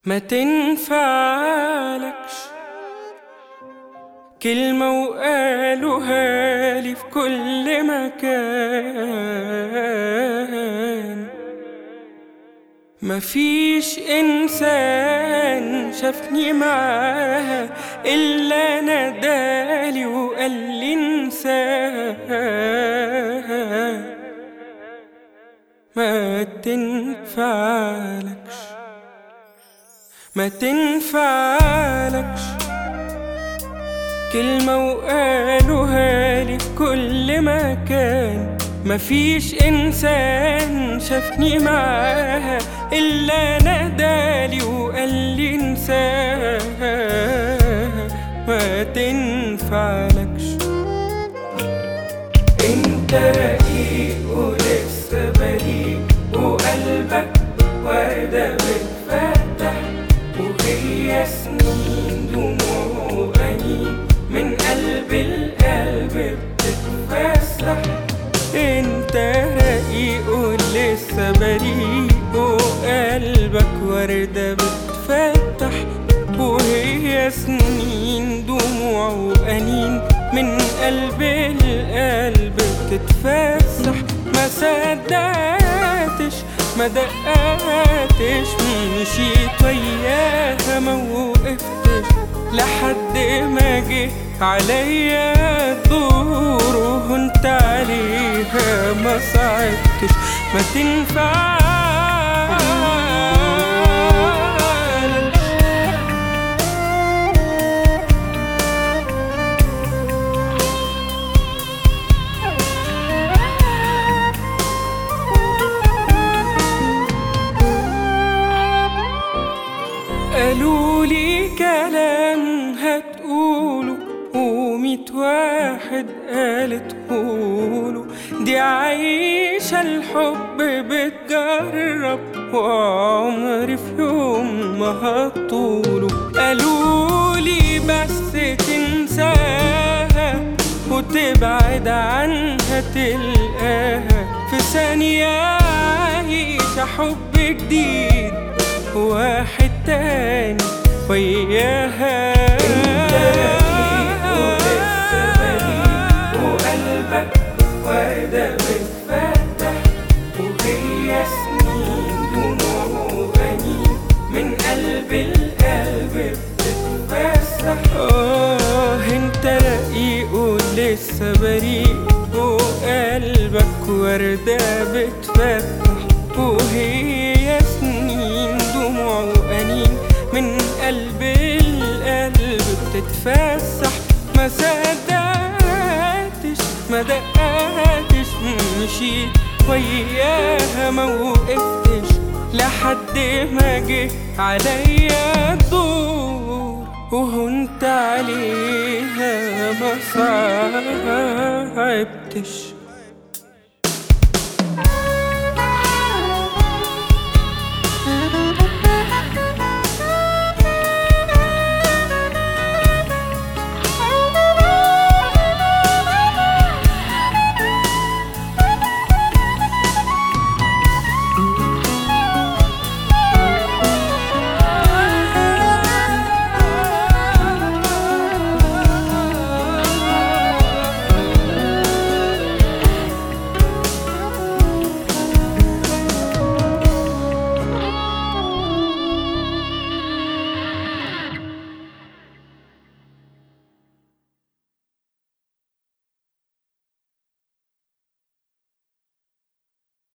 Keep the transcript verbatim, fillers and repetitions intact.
ما تنفعلكش كلمة وقالوها لي في كل مكان. مفيش إنسان شافني معاها إلا نادالي وقال لي انساها. ما تنفعلكش ما تنفعلكش كلمة وقالوها لي في كل مكان. مفيش إنسان شافني معاها إلا نادالي وقال لي انساها. ما تنفعلكش انت رقيق ولسه بريء وقلبك وردة بتفتح، وهي سنين دموع وأنين من قلب القلب بتتفسح. انت رقيق ولسه بريء وقلبك وردة بتفتح، وهي سنين دموع وأنين من قلب القلب بتتفسح. ما صدقتش ما دقاتش مشيت وياها ما وقفتش لحد ما جه عليا الدور وهنت عليها ما صعدتش. ما تنفعلكش قالولي كلام هتقوله وميت واحد قالت قوله، دي عايشة الحب بتجرب وعمري في يوم ما هطوله. قالولي بس تنساها وتبعد عنها تلقاها في ثانية عايشة حب جديد واحد تاني وياها. انت رقيق ولسه بريء وقلبك وردة بتفتح، وهي سنين دموع وأنين من قلب القلب بتتفسح. اه انت رقيق ولسه بريء وقلبك وردة بتفتح، وهي سنين دموع وأنين من قلب القلب بتتفسح. ما صدقتش ما دقاتش مشيت وياها ما وقفتش لحد ما جه عليا الدور وهنت عليها ما صعبتش.